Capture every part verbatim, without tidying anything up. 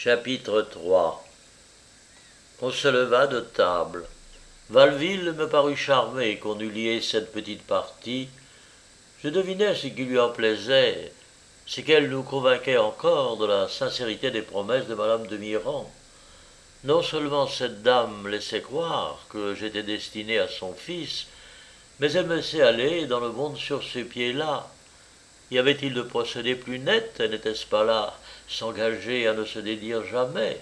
Chapitre trois. On se leva de table. Valville me parut charmé qu'on eût lié cette petite partie. Je devinais ce qui lui en plaisait, c'est qu'elle nous convainquait encore de la sincérité des promesses de madame de Mirand. Non seulement cette dame laissait croire que j'étais destiné à son fils, mais elle me laissait aller dans le monde sur ces pieds-là. Y avait-il de procédé plus net, n'était-ce pas là, s'engager à ne se dédire jamais?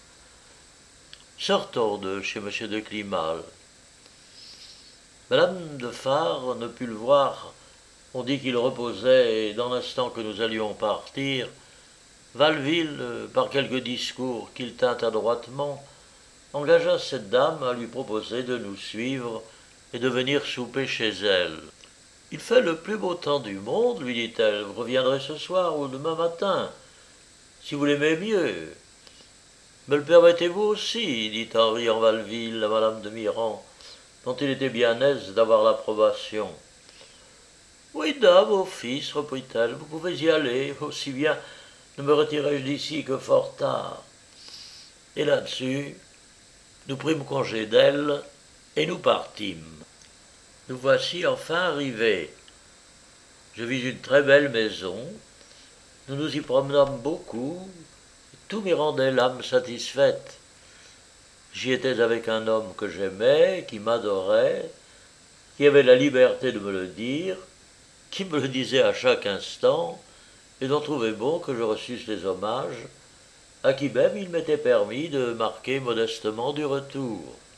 Sortons de chez M. de Climal. Madame de Farre ne put le voir. On dit qu'il reposait, et dans l'instant que nous allions partir, Valville, par quelques discours qu'il tint adroitement, engagea cette dame à lui proposer de nous suivre et de venir souper chez elle. « Il fait le plus beau temps du monde, lui dit-elle. Vous reviendrez ce soir ou demain matin, si vous l'aimez mieux. »« Me le permettez-vous aussi, dit en riant Valville à madame de Mirand, dont il était bien aise d'avoir l'approbation. »« Oui, dame, au fils, reprit-elle, vous pouvez y aller, aussi bien ne me retirai-je d'ici que fort tard. » Et là-dessus, nous prîmes congé d'elle et nous partîmes. Nous voici enfin arrivés. Je vis une très belle maison. Nous nous y promenâmes beaucoup. Tout m'y rendait l'âme satisfaite. J'y étais avec un homme que j'aimais, qui m'adorait, qui avait la liberté de me le dire, qui me le disait à chaque instant, et dont trouvait bon que je reçusse les hommages, à qui même il m'était permis de marquer modestement du retour.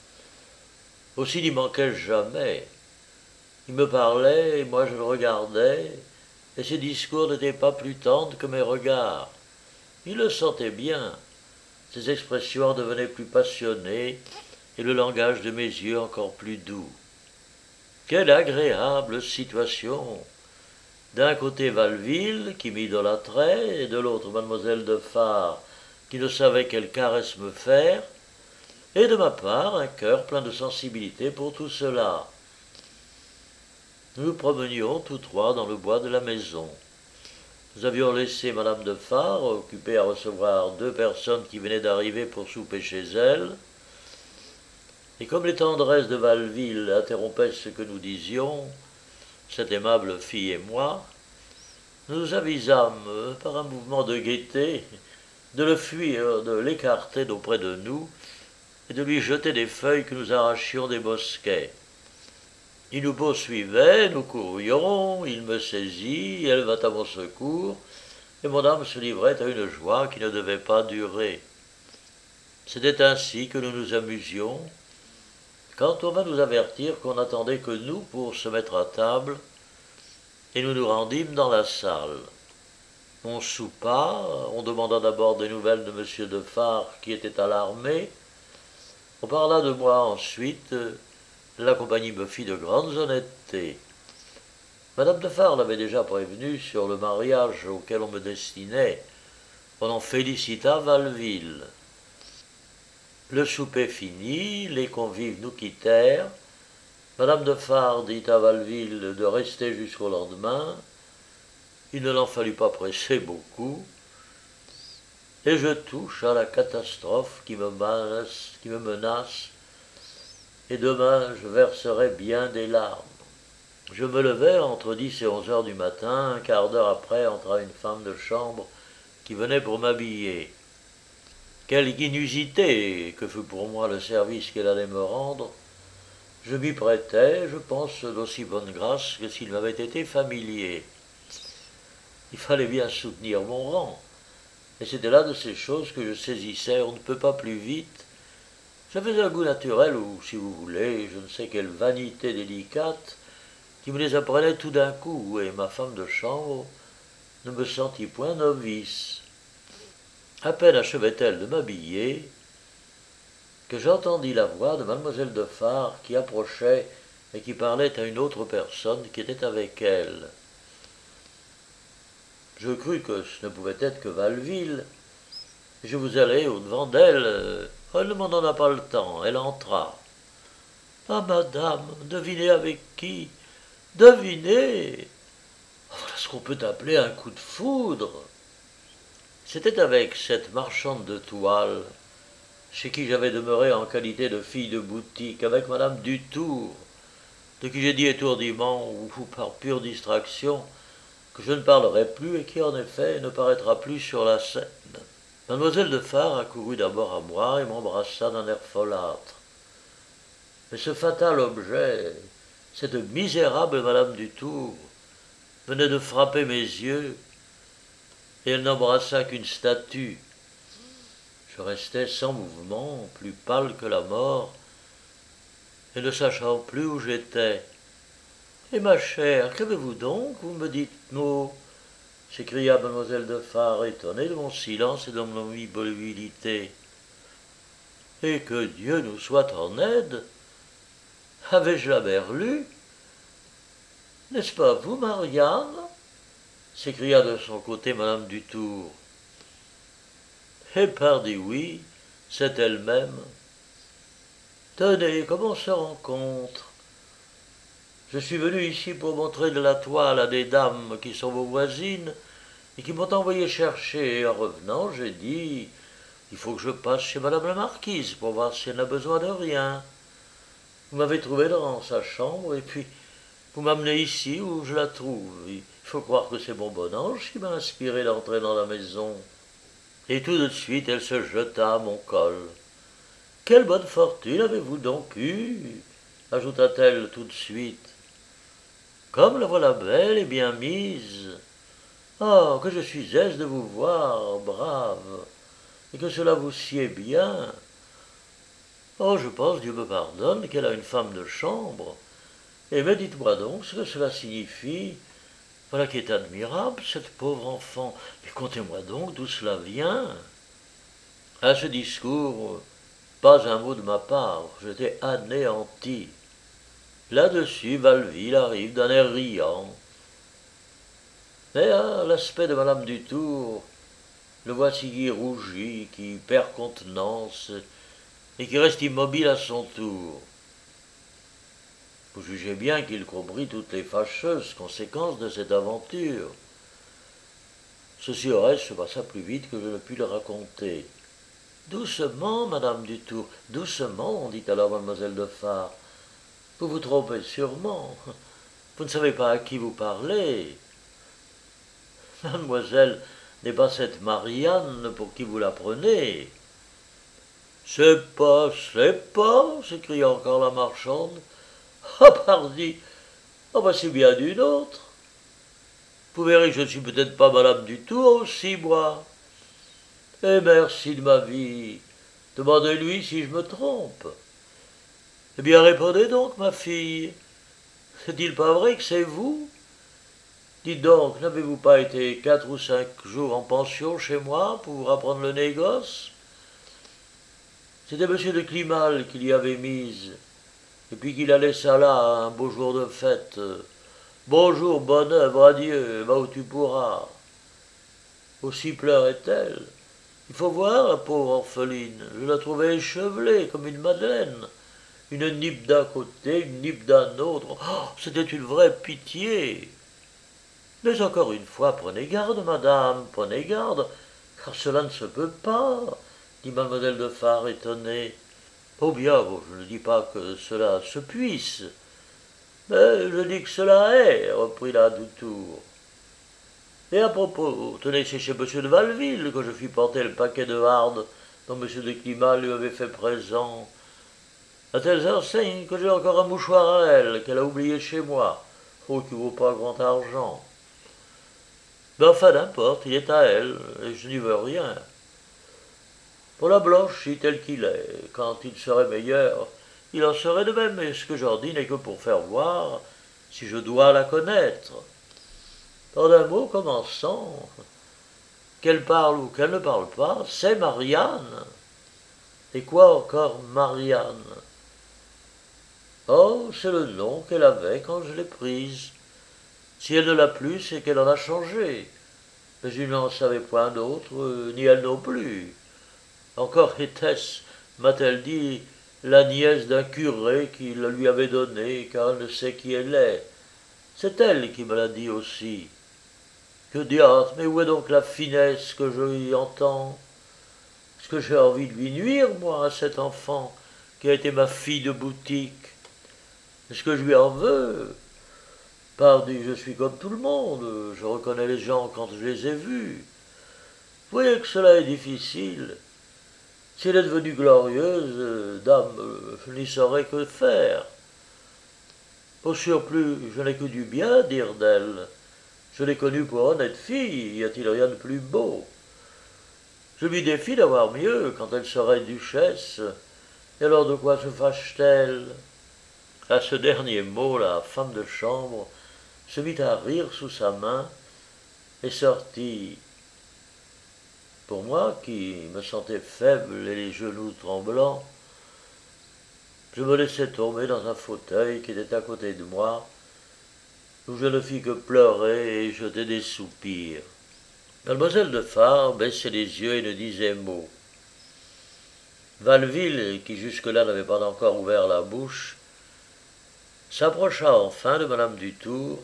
Aussi n'y manquais-je jamais. Il me parlait, et moi je le regardais, et ses discours n'étaient pas plus tendres que mes regards. Il le sentait bien. Ses expressions devenaient plus passionnées, et le langage de mes yeux encore plus doux. Quelle agréable situation! D'un côté Valville, qui m'idolâtrait, et de l'autre mademoiselle de Farre, qui ne savait quelle caresse me faire, et de ma part un cœur plein de sensibilité pour tout cela. Nous nous promenions tous trois dans le bois de la maison. Nous avions laissé madame de Farre, occupée à recevoir deux personnes qui venaient d'arriver pour souper chez elle, et comme les tendresses de Valville interrompaient ce que nous disions, cette aimable fille et moi, nous nous avisâmes, par un mouvement de gaieté, de le fuir, de l'écarter d'auprès de nous, et de lui jeter des feuilles que nous arrachions des bosquets. Il nous poursuivait, nous courions, il me saisit, elle vint à mon secours, et mon âme se livrait à une joie qui ne devait pas durer. C'était ainsi que nous nous amusions, quand on vint nous avertir qu'on n'attendait que nous pour se mettre à table, et nous nous rendîmes dans la salle. On soupa, on demanda d'abord des nouvelles de M. de Farre qui était à l'armée, on parla de moi ensuite. La compagnie me fit de grandes honnêtetés. Madame de Farre l'avait déjà prévenu sur le mariage auquel on me destinait. On en félicita Valville. Le souper fini, les convives nous quittèrent. Madame de Farre dit à Valville de rester jusqu'au lendemain. Il ne l'en fallut pas presser beaucoup. Et je touche à la catastrophe qui me menace, qui me menace et demain je verserai bien des larmes. Je me levai entre dix et onze heures du matin, un quart d'heure après entra une femme de chambre qui venait pour m'habiller. Quelle inusité que fut pour moi le service qu'elle allait me rendre. Je m'y prêtai, je pense, d'aussi bonne grâce que s'il m'avait été familier. Il fallait bien soutenir mon rang, et c'était là de ces choses que je saisissais, on ne peut pas plus vite. J'avais un goût naturel, ou, si vous voulez, je ne sais quelle vanité délicate, qui me les apprenait tout d'un coup, et ma femme de chambre ne me sentit point novice. À peine achevait-elle de m'habiller, que j'entendis la voix de mademoiselle de Farre qui approchait et qui parlait à une autre personne qui était avec elle. Je crus que ce ne pouvait être que Valville, et je vous allai au-devant d'elle. Elle ne m'en donna pas le temps, elle entra. « Ah, madame, devinez avec qui? Devinez! Voilà ce qu'on peut appeler un coup de foudre. » C'était avec cette marchande de toile, chez qui j'avais demeuré en qualité de fille de boutique, avec madame Dutour, de qui j'ai dit étourdiment, ou par pure distraction, que je ne parlerai plus et qui, en effet, ne paraîtra plus sur la scène. Mademoiselle de Phare accourut d'abord à moi et m'embrassa d'un air folâtre. Mais ce fatal objet, cette misérable madame Dutour, venait de frapper mes yeux, et elle n'embrassa qu'une statue. Je restais sans mouvement, plus pâle que la mort, et ne sachant plus où j'étais. « Et ma chère, qu'avez-vous donc, vous me dites mot ?» s'écria mademoiselle de Phare, étonnée de mon silence et de mon immobilité. « Et que Dieu nous soit en aide! Avais-je la berlue? N'est-ce pas vous, Marianne ?» s'écria de son côté madame Dutour. « Et pardi oui, c'est elle-même. Tenez, comme on se rencontre. Je suis venu ici pour montrer de la toile à des dames qui sont vos voisines et qui m'ont envoyé chercher. Et en revenant, j'ai dit, il faut que je passe chez madame la marquise pour voir si elle n'a besoin de rien. Vous m'avez trouvé dans sa chambre et puis vous m'amenez ici où je la trouve. Il faut croire que c'est mon bon ange qui m'a inspiré d'entrer dans la maison. » Et tout de suite, elle se jeta à mon col. « Quelle bonne fortune avez-vous donc eue ?» ajouta-t-elle tout de suite. « Comme la voilà belle et bien mise. Oh, que je suis aise de vous voir, brave, et que cela vous sied bien. Oh, je pense, Dieu me pardonne, qu'elle a une femme de chambre. Et mais dites-moi donc ce que cela signifie. Voilà qui est admirable, cette pauvre enfant. Mais contez-moi donc d'où cela vient. » À ce discours, pas un mot de ma part, j'étais anéanti. Là-dessus, Valville arrive d'un air riant. Mais à l'aspect de madame Dutour, le voici qui rougit, qui perd contenance, et qui reste immobile à son tour. Vous jugez bien qu'il comprit toutes les fâcheuses conséquences de cette aventure. Ceci au reste se passa plus vite que je ne pus le raconter. « Doucement, madame Dutour, doucement, dit alors mademoiselle de Phare. Vous vous trompez sûrement. Vous ne savez pas à qui vous parlez. Mademoiselle n'est pas cette Marianne pour qui vous la prenez. »« C'est pas, c'est pas, s'écria encore la marchande. Ah, pardi, ah, bah, c'est bien d'une autre. Vous verrez que je ne suis peut-être pas madame Dutour aussi, moi. Et merci de ma vie. Demandez-lui si je me trompe. Eh bien, répondez donc, ma fille. C'est-il pas vrai que c'est vous? Dites donc, n'avez-vous pas été quatre ou cinq jours en pension chez moi pour apprendre le négoce? C'était monsieur de Climal qui l'y avait mise, et puis qu'il la laissa là un beau jour de fête. Bonjour, bonne œuvre, adieu, va où tu pourras. Aussi pleurait-elle. Il faut voir la pauvre orpheline, je la trouvais échevelée comme une madeleine. Une nippe d'un côté, une nippe d'un autre. Oh, c'était une vraie pitié. Mais encore une fois, prenez garde, madame, prenez garde, car cela ne se peut pas, dit mademoiselle de Phare étonnée. Oh bien, bon, je ne dis pas que cela se puisse, mais je dis que cela est, reprit la Dutour. Et à propos, tenez, c'est chez monsieur de Valville que je fis porter le paquet de hardes dont monsieur de Climat lui avait fait présent, à telles enseignes que j'ai encore un mouchoir à elle qu'elle a oublié chez moi, oh, qui vaut pas grand argent. Mais enfin, n'importe, il est à elle, et je n'y veux rien. Pour la blanchie tel qu'il est, quand il serait meilleur, il en serait de même, et ce que j'en dis n'est que pour faire voir si je dois la connaître. En un mot commençant, qu'elle parle ou qu'elle ne parle pas, c'est Marianne. Et quoi encore Marianne? Oh, c'est le nom qu'elle avait quand je l'ai prise. Si elle ne l'a plus, c'est qu'elle en a changé. Mais je n'en savais point d'autre, ni elle non plus. Encore était-ce, m'a-t-elle dit, la nièce d'un curé qui la lui avait donnée, car elle ne sait qui elle est. C'est elle qui me l'a dit aussi. Que diable, mais où est donc la finesse que je y entends? Est-ce que j'ai envie de lui nuire, moi, à cet enfant qui a été ma fille de boutique? Est-ce que je lui en veux? Pardi, je suis comme tout le monde, je reconnais les gens quand je les ai vus. Vous voyez que cela est difficile. Si elle est devenue glorieuse, euh, dame, euh, je n'y saurais que faire. Au surplus, je n'ai que du bien à dire d'elle. Je l'ai connue pour honnête fille, y a-t-il rien de plus beau? Je lui défie d'avoir mieux quand elle serait duchesse. Et alors de quoi se fâche-t-elle? À ce dernier mot, la femme de chambre se mit à rire sous sa main et sortit. Pour moi, qui me sentais faible et les genoux tremblants, je me laissai tomber dans un fauteuil qui était à côté de moi, où je ne fis que pleurer et jeter des soupirs. Mademoiselle de Phare baissait les yeux et ne disait mot. Valville, qui jusque-là n'avait pas encore ouvert la bouche, s'approcha enfin de madame Dutour,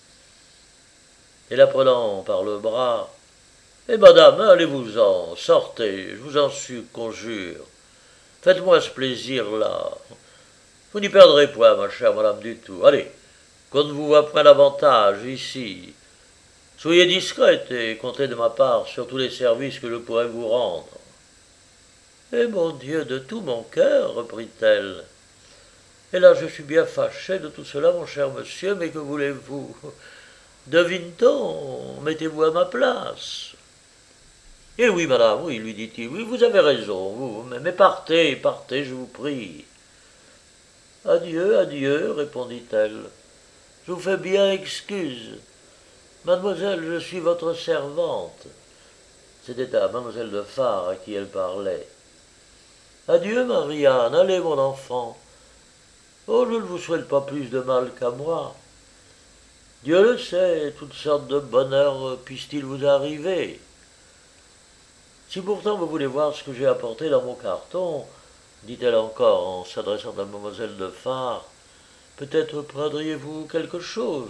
et la prenant par le bras, « Eh madame, allez-vous-en, sortez, je vous en conjure. Faites-moi ce plaisir-là. Vous n'y perdrez point, ma chère madame Dutour. Allez, qu'on ne vous voit point davantage ici. Soyez discrète et comptez de ma part sur tous les services que je pourrais vous rendre. » « Eh mon Dieu, de tout mon cœur, reprit-elle. Et là, je suis bien fâché de tout cela, mon cher monsieur, mais que voulez-vous? Devine-t-on, mettez-vous à ma place. Eh oui, madame, oui, lui dit-il, oui, vous avez raison, vous, mais partez, partez, je vous prie. Adieu, adieu, répondit-elle. Je vous fais bien excuse. Mademoiselle, je suis votre servante. C'était à mademoiselle de Phare à qui elle parlait. Adieu, Marianne, allez, mon enfant. Oh, je ne vous souhaite pas plus de mal qu'à moi. Dieu le sait, toutes sortes de bonheurs puissent-ils vous arriver. Si pourtant vous voulez voir ce que j'ai apporté dans mon carton, dit-elle encore en s'adressant à mademoiselle de Phare, peut-être prendriez-vous quelque chose.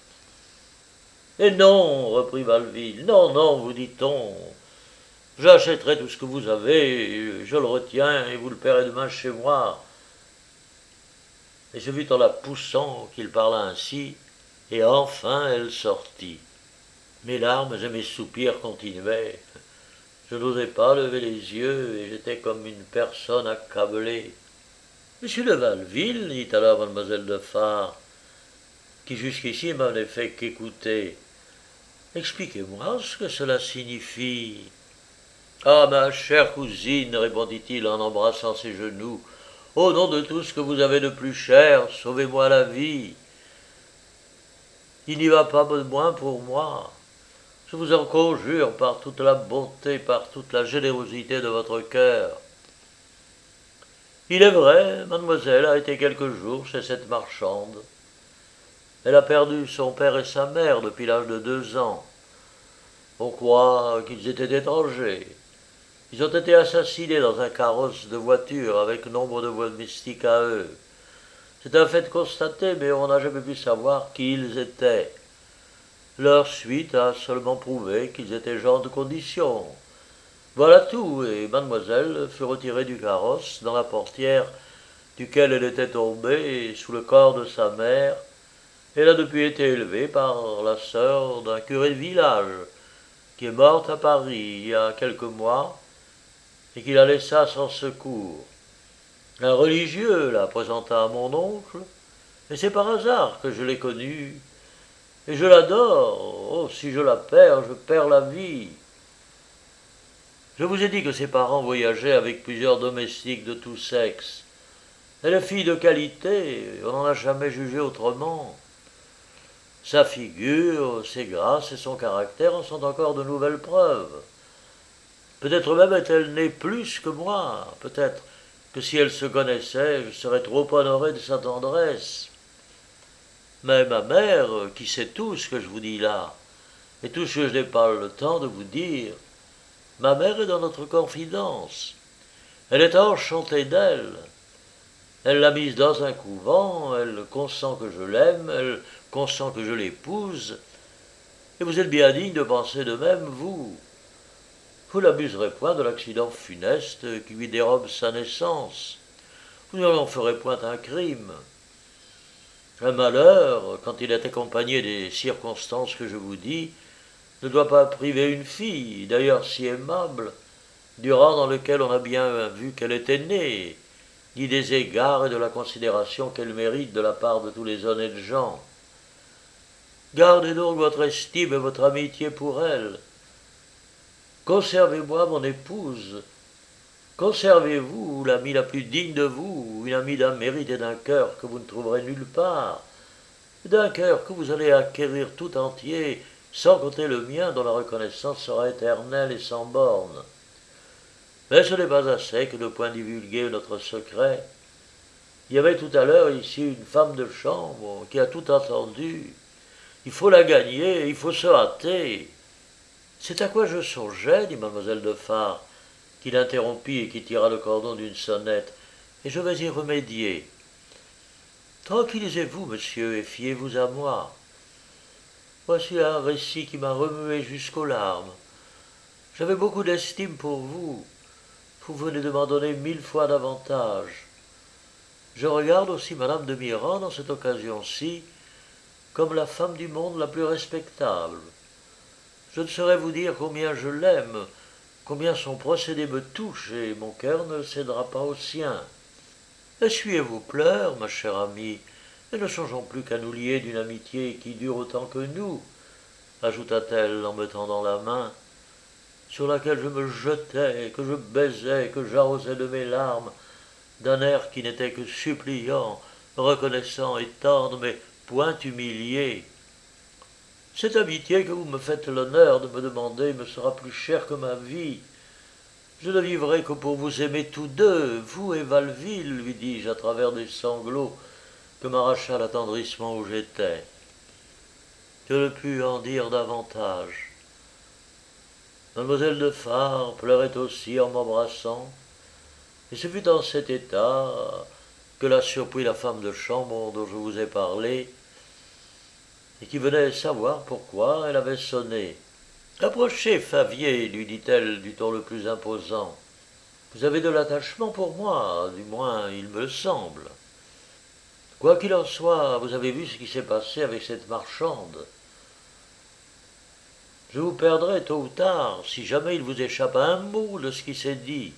Et non, reprit Valville, non, non, vous dit-on. J'achèterai tout ce que vous avez, je le retiens et vous le paierez demain chez moi. Et je vis en la poussant qu'il parla ainsi, et enfin elle sortit. Mes larmes et mes soupirs continuaient. Je n'osais pas lever les yeux, et j'étais comme une personne accablée. Monsieur de Valville, dit alors mademoiselle de Phare, qui jusqu'ici m'avait fait qu'écouter, expliquez-moi ce que cela signifie. Ah, ma chère cousine, répondit-il en embrassant ses genoux, au nom de tout ce que vous avez de plus cher, sauvez-moi la vie. Il n'y va pas de moins pour moi. Je vous en conjure par toute la bonté, par toute la générosité de votre cœur. Il est vrai, mademoiselle a été quelques jours chez cette marchande. Elle a perdu son père et sa mère depuis l'âge de deux ans. On croit qu'ils étaient étrangers. Ils ont été assassinés dans un carrosse de voiture avec nombre de domestiques à eux. C'est un fait constaté, mais on n'a jamais pu savoir qui ils étaient. Leur suite a seulement prouvé qu'ils étaient gens de condition. Voilà tout, et mademoiselle fut retirée du carrosse dans la portière duquel elle était tombée sous le corps de sa mère. Elle a depuis été élevée par la sœur d'un curé de village qui est morte à Paris il y a quelques mois et qui la laissa sans secours. Un religieux la présenta à mon oncle, et c'est par hasard que je l'ai connue. Et je l'adore. Oh, si je la perds, je perds la vie. Je vous ai dit que ses parents voyageaient avec plusieurs domestiques de tout sexe. Elle est fille de qualité, on n'en a jamais jugé autrement. Sa figure, ses grâces et son caractère en sont encore de nouvelles preuves. Peut-être même est-elle née plus que moi, peut-être que si elle se connaissait, je serais trop honoré de sa tendresse. Mais ma mère, qui sait tout ce que je vous dis là, et tout ce que je n'ai pas le temps de vous dire, ma mère est dans notre confidence. Elle est enchantée d'elle. Elle l'a mise dans un couvent, elle consent que je l'aime, elle consent que je l'épouse, Et vous êtes bien digne de penser de même, vous. Vous n'abuserez point de l'accident funeste qui lui dérobe sa naissance. Vous n'en ferez point un crime. Un malheur, quand il est accompagné des circonstances que je vous dis, ne doit pas priver une fille, d'ailleurs si aimable, du rang dans lequel on a bien vu qu'elle était née, ni des égards et de la considération qu'elle mérite de la part de tous les honnêtes gens. Gardez donc votre estime et votre amitié pour elle. Conservez-moi mon épouse. Conservez-vous l'amie la plus digne de vous, une amie d'un mérite et d'un cœur que vous ne trouverez nulle part, d'un cœur que vous allez acquérir tout entier, sans compter le mien dont la reconnaissance sera éternelle et sans borne. Mais ce n'est pas assez que de point divulguer notre secret. Il y avait tout à l'heure ici une femme de chambre qui a tout entendu. Il faut la gagner, il faut se hâter. C'est à quoi je songeais, dit mademoiselle de Phare, qui l'interrompit et qui tira le cordon d'une sonnette, et je vais y remédier. Tranquillisez-vous, monsieur, et fiez-vous à moi. Voici un récit qui m'a remué jusqu'aux larmes. J'avais beaucoup d'estime pour vous. Vous venez de m'en donner mille fois davantage. Je regarde aussi madame de Mirand dans cette occasion-ci comme la femme du monde la plus respectable. Je ne saurais vous dire combien je l'aime, combien son procédé me touche, et mon cœur ne cédera pas au sien. Essuyez vos pleurs, ma chère amie, et ne songeons plus qu'à nous lier d'une amitié qui dure autant que nous, ajouta-t-elle en me tendant la main, sur laquelle je me jetais, que je baisais, que j'arrosais de mes larmes, d'un air qui n'était que suppliant, reconnaissant et tendre, mais point humilié. Cette amitié que vous me faites l'honneur de me demander me sera plus chère que ma vie. Je ne vivrai que pour vous aimer tous deux, vous et Valville, lui dis-je à travers des sanglots que m'arracha l'attendrissement où j'étais. Je ne pus en dire davantage. Mademoiselle de Phare pleurait aussi en m'embrassant, et ce fut dans cet état que la surprit la femme de chambre dont je vous ai parlé, et qui venait savoir pourquoi elle avait sonné. « Approchez, Favier, lui dit-elle du ton le plus imposant. Vous avez de l'attachement pour moi, du moins il me semble. Quoi qu'il en soit, vous avez vu ce qui s'est passé avec cette marchande. Je vous perdrai tôt ou tard, si jamais il vous échappe un mot de ce qui s'est dit.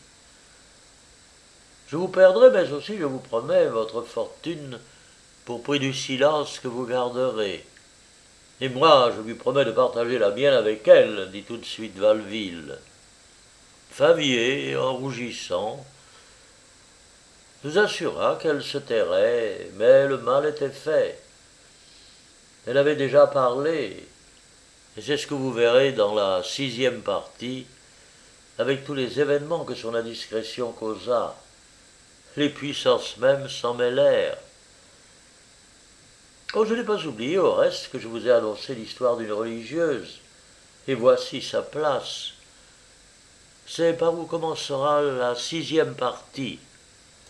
Je vous perdrai, mais aussi, je vous promets, votre fortune pour prix du silence que vous garderez. Et moi, je lui promets de partager la mienne avec elle, dit tout de suite Valville. Favier, en rougissant, nous assura qu'elle se tairait, mais le mal était fait. Elle avait déjà parlé, et c'est ce que vous verrez dans la sixième partie, avec tous les événements que son indiscrétion causa. Les puissances mêmes s'en mêlèrent. Oh, je n'ai pas oublié au reste que je vous ai annoncé l'histoire d'une religieuse, et voici sa place. C'est par où commencera la sixième partie.